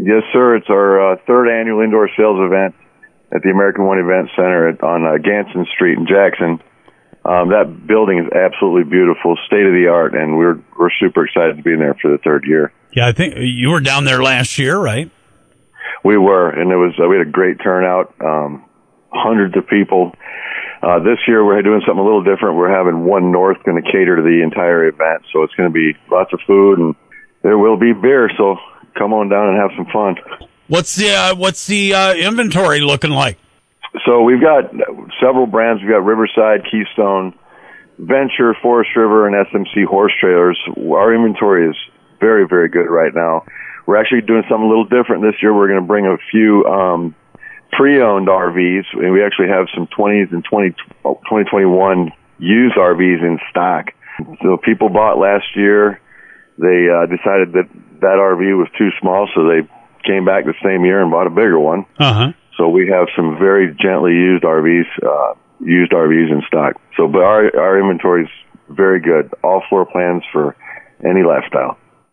Yes, sir. It's our third annual indoor sales event at the American One Event Center on Ganson Street in Jackson. That building is absolutely beautiful, state of the art, and we're super excited to be in there for the third year. Yeah, I think you were down there last year, right? We were, and it was we had a great turnout, hundreds of people. This year we're doing something a little different. We're having One North going to cater to the entire event, so it's going to be lots of food, and there will be beer. So come on down and have some fun. What's the inventory looking like? So we've got several brands. We've got Riverside, Keystone, Venture, Forest River, and SMC horse trailers. Our inventory is very, very good right now. We're actually doing something a little different this year. We're going to bring a few pre-owned RVs, and we actually have some 20s and 2021 used RVs in stock. So people bought last year. They decided that RV was too small, so they came back the same year and bought a bigger one. Uh-huh. So we have some very gently used RVs in stock. So, but our inventory is very good. All floor plans for any lifestyle.